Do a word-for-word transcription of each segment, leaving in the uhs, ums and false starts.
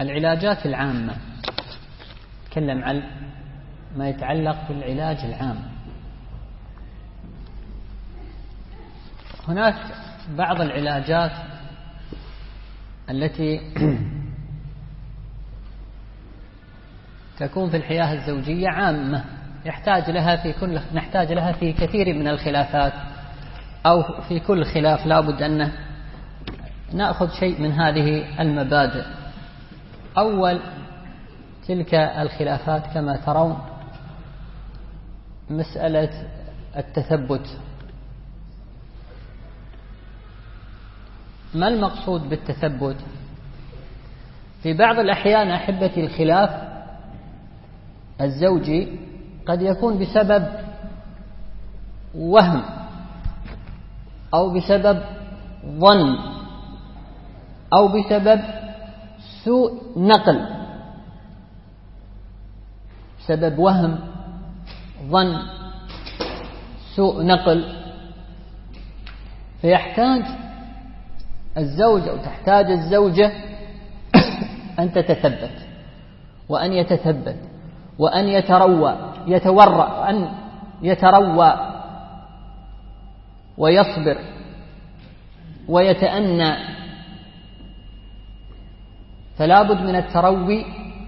العلاجات العامة، نتكلم عن ما يتعلق بالعلاج العام. هناك بعض العلاجات التي تكون في الحياة الزوجية عامة، يحتاج لها في كل نحتاج لها في كثير من الخلافات، أو في كل خلاف لا بد أن نأخذ شيء من هذه المبادئ. أول تلك الخلافات كما ترون مسألة التثبت. ما المقصود بالتثبت؟ في بعض الأحيان أحبتي الخلاف الزوجي قد يكون بسبب وهم أو بسبب ظن أو بسبب سوء نقل، بسبب وهم، ظن، سوء نقل، فيحتاج الزوج أو تحتاج الزوجة أن تتثبت وأن يتثبت وأن يتروى يتورع أن يتروى ويصبر ويتأنى. فلا بد من التروي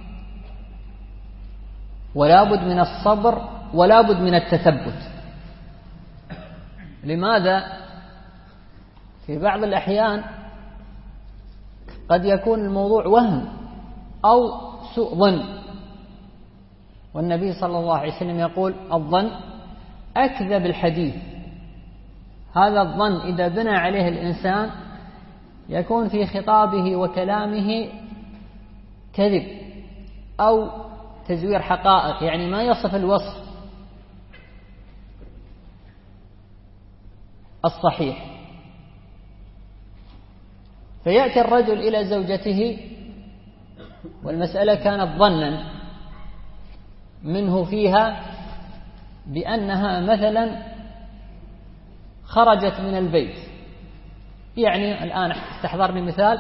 ولا بد من الصبر ولا بد من التثبت. لماذا؟ في بعض الأحيان قد يكون الموضوع وهم أو سوء ظن، والنبي صلى الله عليه وسلم يقول الظن أكذب الحديث. هذا الظن إذا بنى عليه الإنسان يكون في خطابه وكلامه كذب أو تزوير حقائق، يعني ما يصف الوصف الصحيح. فيأتي الرجل إلى زوجته والمسألة كانت ظنا منه فيها بأنها مثلا خرجت من البيت. يعني الآن استحضرني مثال،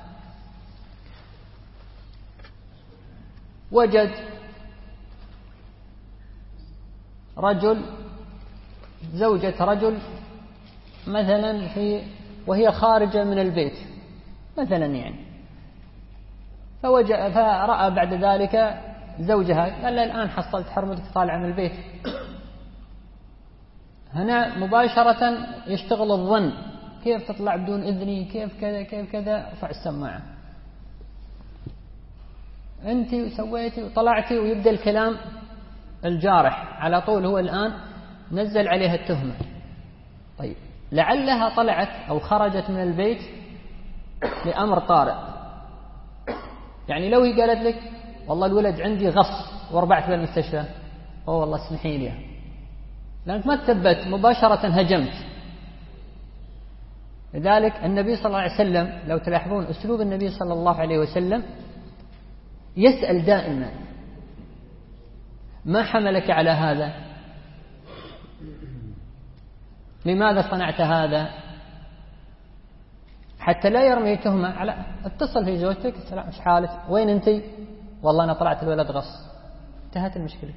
وجد رجل زوجة رجل مثلا في وهي خارجة من البيت مثلا، يعني فوجد فرأى بعد ذلك زوجها قال له الآن حصلت حرمتك طالعة من البيت. هنا مباشرة يشتغل الظن، كيف تطلع بدون إذني، كيف كذا كيف كذا، ارفع السماعة أنت وسويتي وطلعتي، ويبدأ الكلام الجارح على طول. هو الآن نزل عليها التهمة. طيب لعلها طلعت أو خرجت من البيت لأمر طارئ، يعني لو هي قالت لك والله الولد عندي غص وربعت بالمستشفى، أوه والله اسمحي لي، لأنك ما تثبت مباشرة هجمت. لذلك النبي صلى الله عليه وسلم لو تلاحظون أسلوب النبي صلى الله عليه وسلم يسأل دائما ما حملك على هذا، لماذا صنعت هذا، حتى لا يرمي تهمة على اتصل في زوجتك السلام ايش حالك، وين انتي، والله انا طلعت الولد غص، انتهت المشكلة.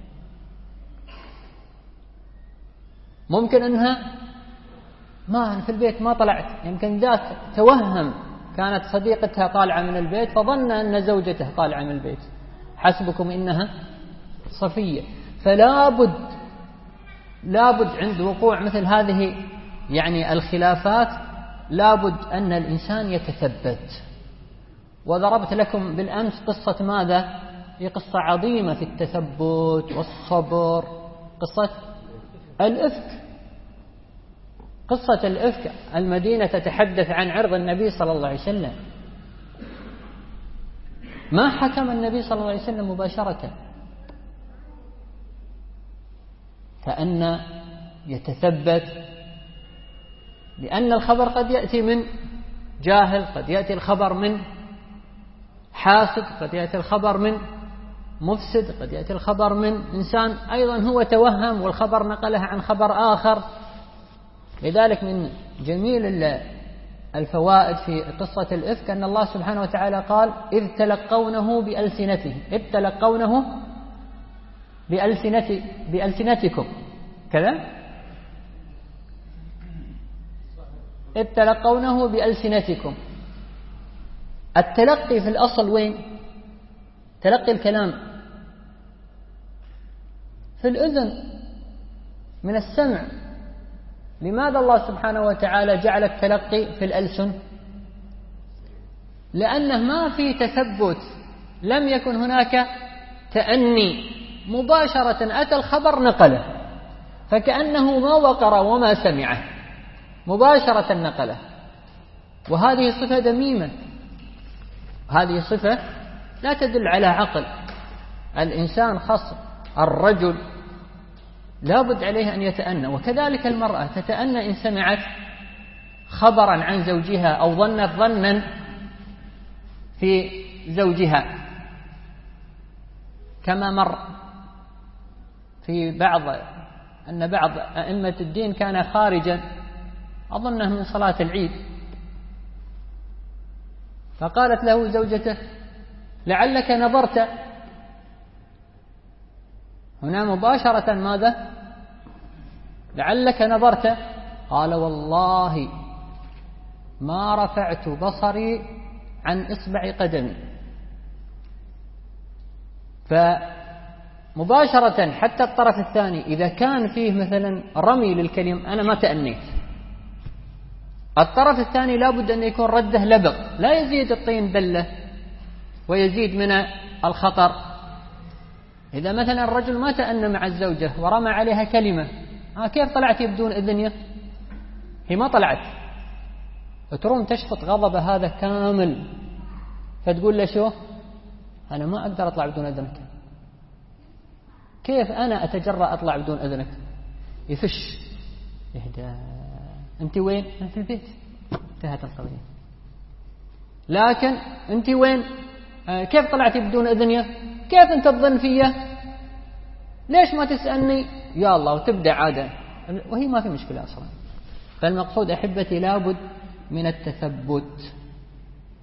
ممكن انها ما أنا في البيت ما طلعت، يمكن ذات توهم كانت صديقتها طالعة من البيت فظن أن زوجته طالعة من البيت، حسبكم إنها صفية. فلا بد لا بد عند وقوع مثل هذه يعني الخلافات لا بد أن الإنسان يتثبت. وضربت لكم بالأمس قصة ماذا؟ هي قصة عظيمة في التثبت والصبر، قصة الإفك. قصة الإفك المدينة تتحدث عن عرض النبي صلى الله عليه وسلم، ما حكم النبي صلى الله عليه وسلم مباشرة، فأن يتثبت، لأن الخبر قد يأتي من جاهل، قد يأتي الخبر من حاسد، قد يأتي الخبر من مفسد، قد يأتي الخبر من إنسان أيضا هو توهم والخبر نقله عن خبر آخر. لذلك من جميل الفوائد في قصة الإفك أن الله سبحانه وتعالى قال إذ تلقونه بألسنته، إذ تلقونه بألسنت بألسنتكم كذا، إذ تلقونه بألسنتكم. التلقي في الأصل وين؟ تلقي الكلام في الأذن من السمع. لماذا الله سبحانه وتعالى جعل التلقي في الألسن؟ لأنه ما في تثبت، لم يكن هناك تأني، مباشرة أتى الخبر نقله، فكأنه ما وقر وما سمعه، مباشرة نقله. وهذه صفة ذميمة، هذه صفة لا تدل على عقل. الإنسان خاص الرجل لابد عليه أن يتأنى، وكذلك المرأة تتأنى إن سمعت خبرا عن زوجها أو ظنت ظنا في زوجها، كما مر في بعض أن بعض أئمة الدين كان خارجا أظنه من صلاة العيد، فقالت له زوجته لعلك نظرت. هنا مباشرة ماذا؟ لعلك نظرت. قال والله ما رفعت بصري عن إصبع قدمي. فمباشرة حتى الطرف الثاني إذا كان فيه مثلا رمي للكلم أنا ما تأنيت، الطرف الثاني لابد أن يكون رده لبق، لا يزيد الطين بلة ويزيد من الخطر. إذا مثلا الرجل ما تأنى مع الزوجة ورمى عليها كلمة، ها كيف طلعت بدون إذن؟ هي ما طلعت، وتروم تشفط غضب هذا كامل، فتقول له شو أنا ما أقدر أطلع بدون إذنك، كيف أنا أتجرأ أطلع بدون إذنك؟ يفش يهدى، أنت وين؟ أنا في البيت، انتهت القضية. لكن أنت وين؟ آه كيف طلعتي بدون إذني؟ كيف أنت تظن فيه؟ ليش ما تسألني؟ يا الله، وتبدأ عادة، وهي ما في مشكلة أصلا. فالمقصود أحبتي لابد من التثبت.